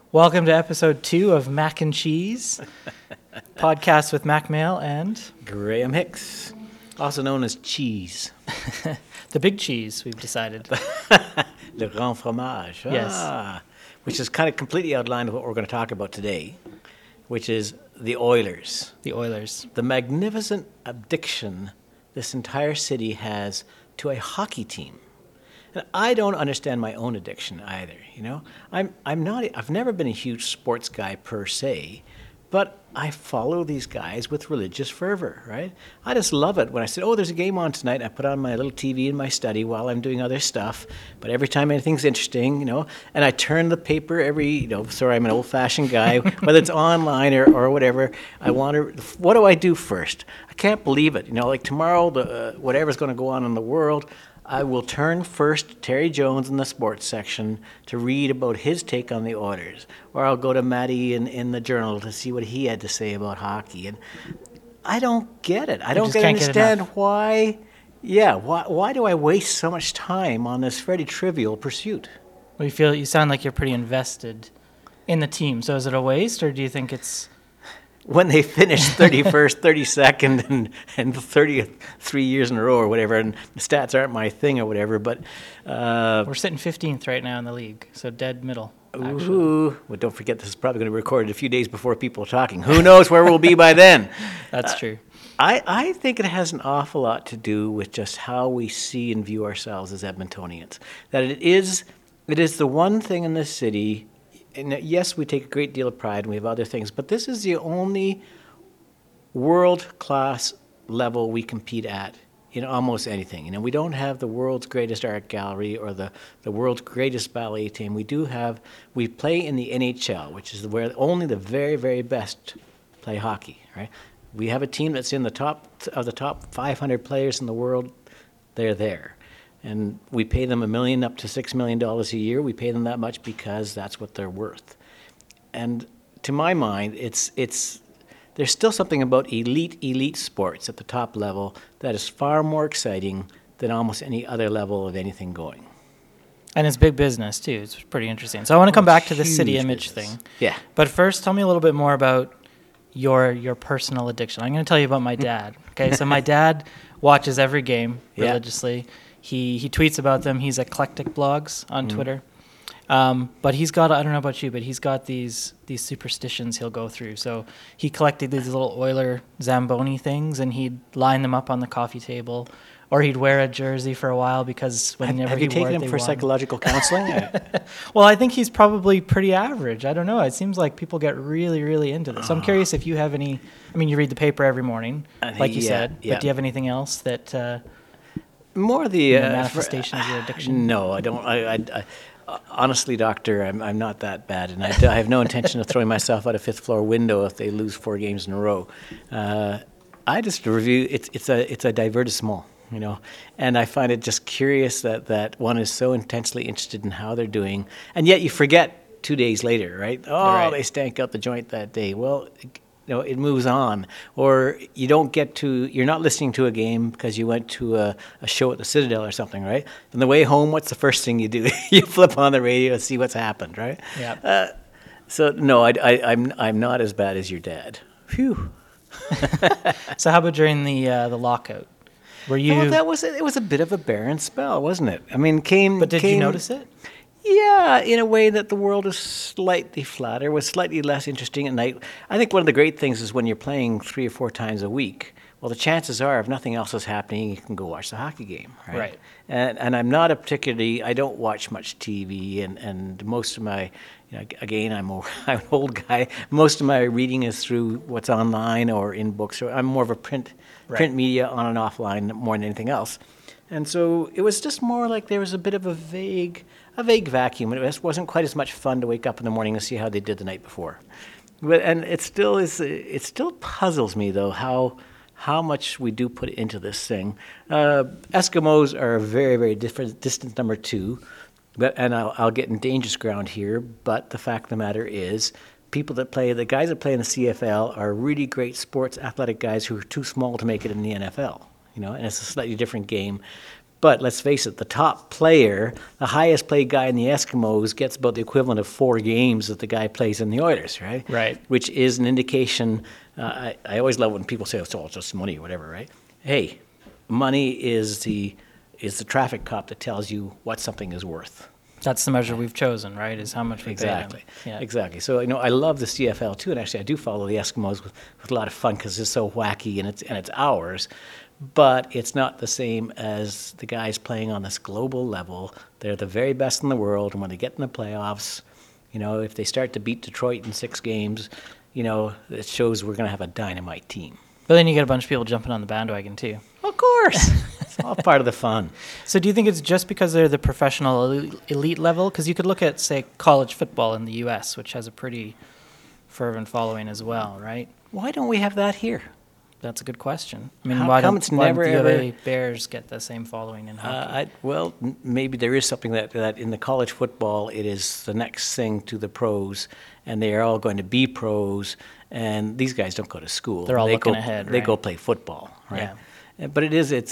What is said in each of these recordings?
Welcome to episode 2 of Mac and Cheese, podcast with Mac Mail and Graham Hicks, also known as Cheese. the Big Cheese, we've decided. Le Grand Fromage. Yes. Which is kind of completely outlined of what we're going to talk about today, which is the Oilers. The Oilers. The magnificent addiction this entire city has to a hockey team. And I don't understand my own addiction either, you know. I've never been a huge sports guy per se, but I follow these guys with religious fervor, right? I just love it when I say, oh, there's a game on tonight. I put on my little TV in my study while I'm doing other stuff. But every time anything's interesting, you know, and I turn the paper sorry, I'm an old-fashioned guy, whether it's online or whatever, what do I do first? I can't believe it. You know, like tomorrow, whatever's going to go on in the world, I will turn first to Terry Jones in the sports section to read about his take on the Oilers. Or I'll go to Matty in the Journal to see what he had to say about hockey. And I don't get it. I don't understand why. Yeah, why do I waste so much time on this fairly trivial pursuit? Well, you sound like you're pretty invested in the team. So is it a waste, or do you think it's... When they finish 31st, 32nd, and 30th 3 years in a row or whatever, and the stats aren't my thing or whatever, but... we're sitting 15th right now in the league, so dead middle, actually. Ooh. Well, don't forget, this is probably going to be recorded a few days before people are talking. Who knows where we'll be by then? That's true. I think it has an awful lot to do with just how we see and view ourselves as Edmontonians. That it is the one thing in this city... And yes, we take a great deal of pride, and we have other things, but this is the only world-class level we compete at in almost anything. You know, we don't have the world's greatest art gallery or the world's greatest ballet team. We play in the NHL, which is where only the very, very best play hockey, right? We have a team that's in the top 500 players in the world. They're there. And we pay them $1 million up to $6 million a year. We pay them that much because that's what they're worth. And to my mind, there's still something about elite sports at the top level that is far more exciting than almost any other level of anything going. And it's big business, too. It's pretty interesting. So I want to come back to the city image thing. Yeah. But first, tell me a little bit more about your personal addiction. I'm going to tell you about my dad. Okay, so my dad watches every game religiously. Yeah. He tweets about them. He's Eclectic Blogs on Twitter. But he's got, I don't know about you, but he's got these superstitions he'll go through. So he collected these little Oiler Zamboni things, and he'd line them up on the coffee table, or he'd wear a jersey for a while because whenever have you taken him for psychological counseling? Well, I think he's probably pretty average. I don't know. It seems like people get really, really into this. So I'm curious if you have any. I mean, you read the paper every morning, like you said. Yeah. But do you have anything else that? More the manifestation of your addiction? No, I don't. I honestly, doctor, I'm not that bad, and I have no intention of throwing myself out a fifth floor window if they lose 4 games in a row. I just review. It's a divertissement, you know, and I find it just curious that one is so intensely interested in how they're doing, and yet you forget 2 days later, right? Oh, right. They stank out the joint that day. Well. You know, it moves on, or you're not listening to a game because you went to a show at the Citadel or something, right? On the way home, what's the first thing you do? You flip on the radio and see what's happened, right? Yeah. So no, I'm not as bad as your dad. Phew. So how about during the lockout? Were you? Well, it was a bit of a barren spell, wasn't it? I mean, But did you notice it? Yeah, in a way that the world is slightly flatter, was slightly less interesting at night. I think one of the great things is when you're playing 3 or 4 times a week, well, the chances are if nothing else is happening, you can go watch the hockey game, right? Right. And I'm not I don't watch much TV, and most of my, you know, again, I'm an old guy. Most of my reading is through what's online or in books. So I'm more of a print media on and offline more than anything else. And so it was just more like there was a bit of a vague vacuum. It wasn't quite as much fun to wake up in the morning and see how they did the night before. And it still puzzles me, though, how much we do put into this thing. Eskimos are a very, very different distant number 2, and I'll get in dangerous ground here, but the fact of the matter is the guys that play in the CFL are really great sports athletic guys who are too small to make it in the NFL, you know, and it's a slightly different game. But let's face it, the top player, the highest paid guy in the Eskimos, gets about the equivalent of 4 games that the guy plays in the Oilers, right? Right. Which is an indication. I always love when people say, "Oh, it's just money or whatever," right? Hey, money is the traffic cop that tells you what something is worth. That's the measure we've chosen, right? Is how much we pay them. Exactly. Yeah. Exactly. So I love the CFL too, and actually I do follow the Eskimos with a lot of fun because it's so wacky and it's ours. But it's not the same as the guys playing on this global level. They're the very best in the world, and when they get in the playoffs, if they start to beat Detroit in 6 games, it shows we're going to have a dynamite team. But then you get a bunch of people jumping on the bandwagon too. Of course. It's all part of the fun. So do you think it's just because they're the professional elite level? Because you could look at, say, college football in the U.S., which has a pretty fervent following as well, right? Why don't we have that here? That's a good question. I mean, How why come don't it's never the ever- UVA Bears get the same following in hockey? Maybe there is something that in the college football, it is the next thing to the pros, and they are all going to be pros, and these guys don't go to school. They're all They looking go, ahead, They right? go play football, right? Yeah. But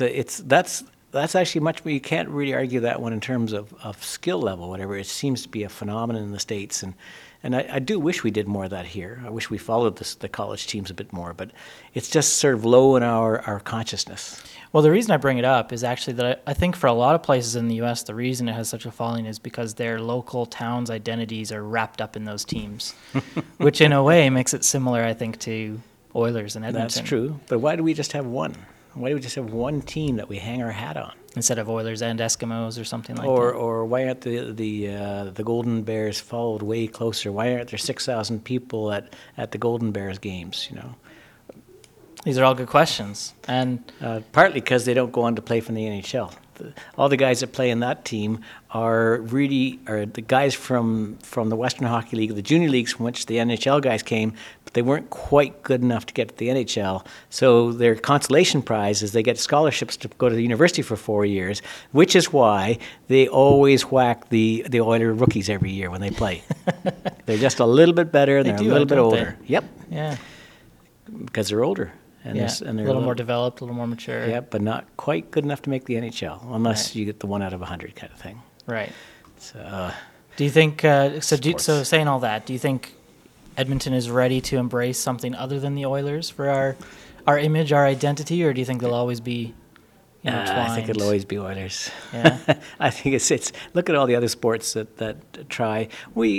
that's actually much more, you can't really argue that one in terms of skill level, whatever. It seems to be a phenomenon in the States, and I do wish we did more of that here. I wish we followed the college teams a bit more, but it's just sort of low in our consciousness. Well, the reason I bring it up is actually that I think for a lot of places in the U.S., the reason it has such a following is because their local towns' identities are wrapped up in those teams, which in a way makes it similar, I think, to Oilers and Edmonton. That's true, but why do we just have one? Why do we just have one team that we hang our hat on? Instead of Oilers and Eskimos or something like that. Or why aren't the Golden Bears followed way closer? Why aren't there 6,000 people at the Golden Bears games? These are all good questions. And Partly because they don't go on to play from the NHL. All the guys that play in that team are the guys from the Western Hockey League, the junior leagues from which the NHL guys came, but they weren't quite good enough to get to the NHL. So their consolation prize is they get scholarships to go to the university for 4 years, which is why they always whack the Oilers rookies every year when they play. They're just a little bit better and They they're do, a little bit don't they? older. Yep, yeah, because they're older. And yeah. they're a little more developed, a little more mature. Yeah, but not quite good enough to make the NHL, unless Right. you get the 1 out of 100 kind of thing. Right. So, Do you think, Sports. so saying all that, do you think Edmonton is ready to embrace something other than the Oilers for our image, our identity, or do you think they'll always be intertwined? I think it'll always be Oilers. Yeah. I think it's look at all the other sports that try.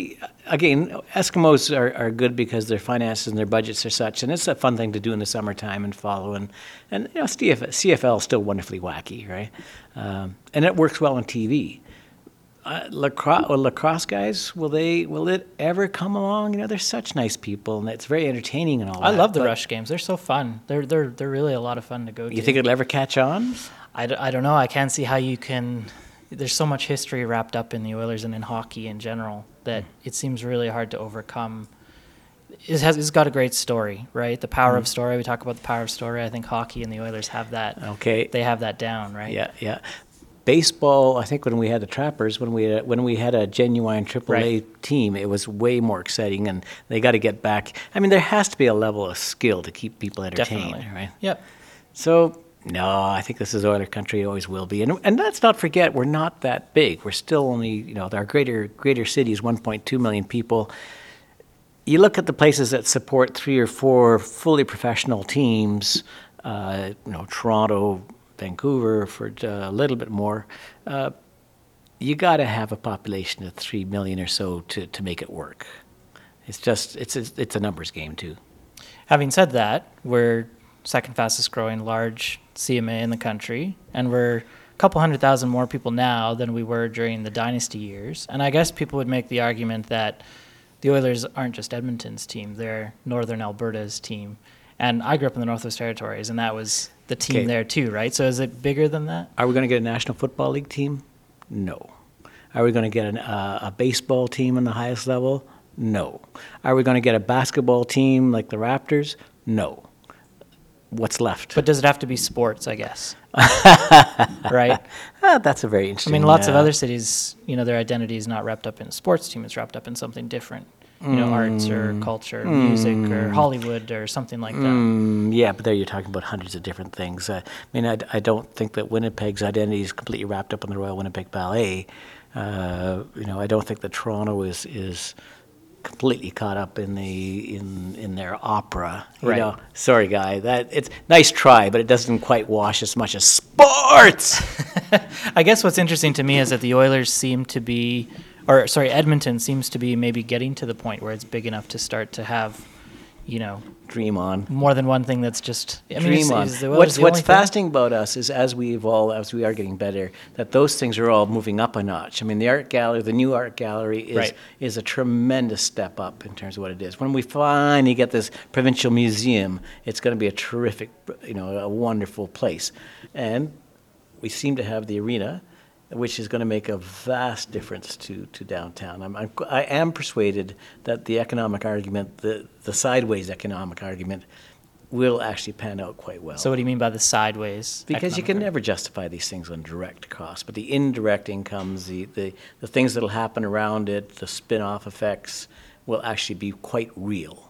Eskimos are good because their finances and their budgets are such, and it's a fun thing to do in the summertime and follow. And CFL is still wonderfully wacky, right? And it works well on TV. Lacrosse guys, will it ever come along? They're such nice people, and it's very entertaining and all that. I love the but Rush games. They're so fun. They're really a lot of fun to go to. You think it'll ever catch on? I don't know. I can't see how you can. There's so much history wrapped up in the Oilers and in hockey in general that it seems really hard to overcome. It's got a great story, right? The power of story. We talk about the power of story. I think hockey and the Oilers have that. Okay. They have that down, right? Yeah. Baseball, I think when we had the Trappers, when we had a genuine AAA Right. team, it was way more exciting, and they got to get back. I mean, there has to be a level of skill to keep people entertained, Definitely. right? Yep. So, no, I think this is Oiler country, always will be. And let's not forget, we're not that big. We're still only, our greater city is 1.2 million people. You look at the places that support 3 or 4 fully professional teams, Toronto, Vancouver for a little bit more. You got to have a population of 3 million or so to make it work. It's a numbers game too. Having said that, we're second fastest growing large CMA in the country, and we're a couple 100,000 more people now than we were during the dynasty years. And I guess people would make the argument that the Oilers aren't just Edmonton's team; they're Northern Alberta's team. And I grew up in the Northwest Territories, and that was the team there too, right? So is it bigger than that? Are we going to get a National Football League team? No. Are we going to get a baseball team on the highest level? No. Are we going to get a basketball team like the Raptors? No. What's left? But does it have to be sports, I guess? Right? That's a very interesting. I mean, lots of other cities, their identity is not wrapped up in a sports team. It's wrapped up in something different. arts or culture, music or Hollywood or something like that. Yeah, but there you're talking about hundreds of different things. I don't think that Winnipeg's identity is completely wrapped up in the Royal Winnipeg Ballet. I don't think that Toronto is completely caught up in their opera. Right. Sorry, guy. It's nice try, but it doesn't quite wash as much as sports. I guess what's interesting to me is that the Oilers seem to be, Edmonton seems to be maybe getting to the point where it's big enough to start to have, Dream on. more than one thing that's just. Dream on. What's fascinating about us is as we evolve, as we are getting better, that those things are all moving up a notch. I mean, the art gallery, the new art gallery is a tremendous step up in terms of what it is. When we finally get this provincial museum, it's going to be a terrific, a wonderful place. And we seem to have the arena, which is going to make a vast difference to downtown. I am persuaded that the economic argument, the sideways economic argument, will actually pan out quite well. So what do you mean by the sideways? Because you can never justify these things on direct costs, but the indirect incomes, the things that will happen around it, the spin-off effects, will actually be quite real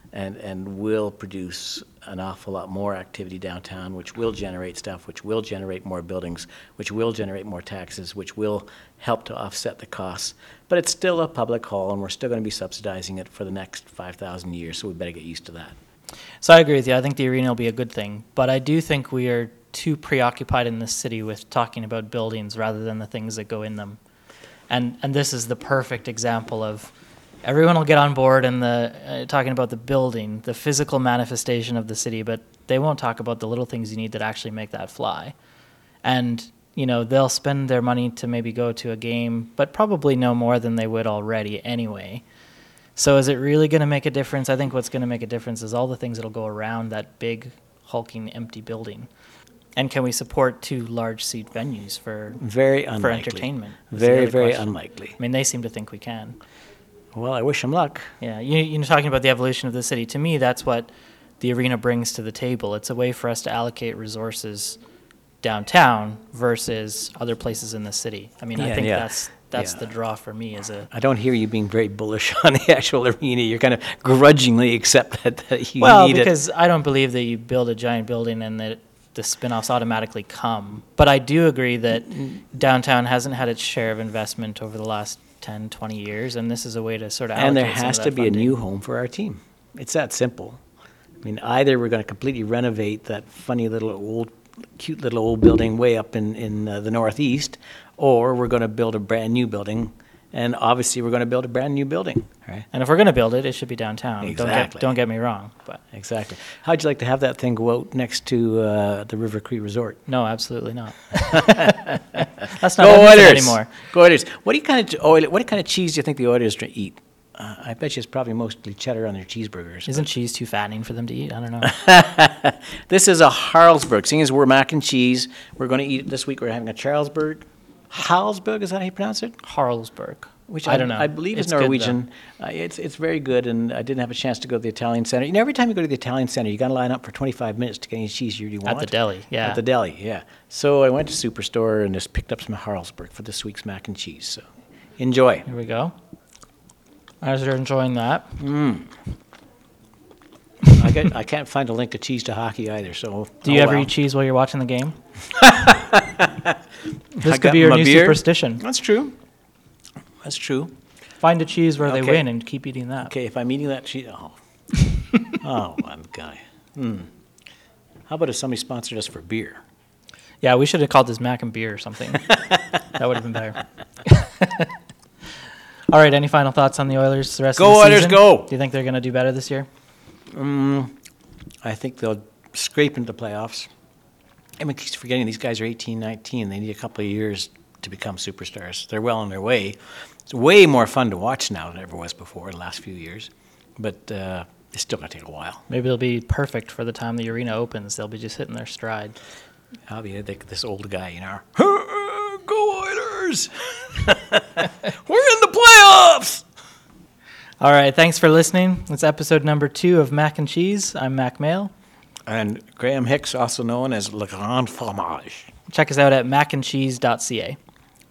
and will produce an awful lot more activity downtown, which will generate stuff, which will generate more buildings, which will generate more taxes, which will help to offset the costs. But it's still a public hall, and we're still going to be subsidizing it for the next 5,000 years, so we better get used to that. So I agree with you. I think the arena will be a good thing, but I do think we are too preoccupied in this city with talking about buildings rather than the things that go in them. And this is the perfect example of everyone will get on board and talking about the building, the physical manifestation of the city, but they won't talk about the little things you need that actually make that fly. And, they'll spend their money to maybe go to a game, but probably no more than they would already anyway. So is it really going to make a difference? I think what's going to make a difference is all the things that'll go around that big, hulking, empty building. And can we support 2 large seat venues for entertainment? Very, very unlikely. I mean, they seem to think we can. Well, I wish them luck. Yeah, you're talking about the evolution of the city. To me, that's what the arena brings to the table. It's a way for us to allocate resources downtown versus other places in the city. I mean, I think that's the draw for me. I don't hear you being very bullish on the actual arena. You're kind of grudgingly accept that you need it. Well, because I don't believe that you build a giant building and that the spin-offs automatically come. But I do agree that downtown hasn't had its share of investment over the last 10, 20 years, and this is a way to sort of allocate and there has to be funding. A new home for our team. It's that simple. I mean, either we're going to completely renovate that funny cute little old building way up in the northeast, or we're going to build a brand new building, and obviously we're going to build a brand new building. Right? And if we're going to build it, it should be downtown. Exactly. Don't get me wrong. But exactly. How'd you like to have that thing go out next to the River Cree Resort? No, absolutely not. That's not Go Oilers anymore. Go Oilers. What kind of cheese do you think the Oilers eat? I bet you it's probably mostly cheddar on their cheeseburgers. Isn't cheese too fattening for them to eat? I don't know. This is a Harlsberg. Seeing as we're mac and cheese, we're going to eat it this week. We're having a Charlesberg. Harlsberg, is that how you pronounce it? Harlsberg. Which I don't know. I believe it's is Norwegian. It's very good, and I didn't have a chance to go to the Italian Center. Every time you go to the Italian Center, you got to line up for 25 minutes to get any cheese you want. At the deli, yeah. At the deli, yeah. So I went to Superstore and just picked up some Harlsberg for this week's mac and cheese. So enjoy. Here we go. As you're enjoying that. I can't find a link to Cheese to Hockey either. So do you ever eat cheese while you're watching the game? This could be your new superstition. That's true. That's true. Find a cheese where they win and keep eating that. Okay, if I'm eating that cheese, one guy. How about if somebody sponsored us for beer? Yeah, we should have called this Mac and Beer or something. That would have been better. All right, any final thoughts on the Oilers the rest of the season? Go Oilers, go! Do you think they're going to do better this year? I think they'll scrape into the playoffs. I mean, keep forgetting these guys are 18, 19. They need a couple of years to become superstars. They're well on their way. It's way more fun to watch now than it ever was before the last few years. But it's still going to take a while. Maybe it'll be perfect for the time the arena opens. They'll be just hitting their stride. I'll be this old guy, Go Oilers! We're in the playoffs! All right, thanks for listening. It's episode number 2 of Mac and Cheese. I'm Mac Mail. And Graham Hicks, also known as Le Grand Fromage. Check us out at macandcheese.ca.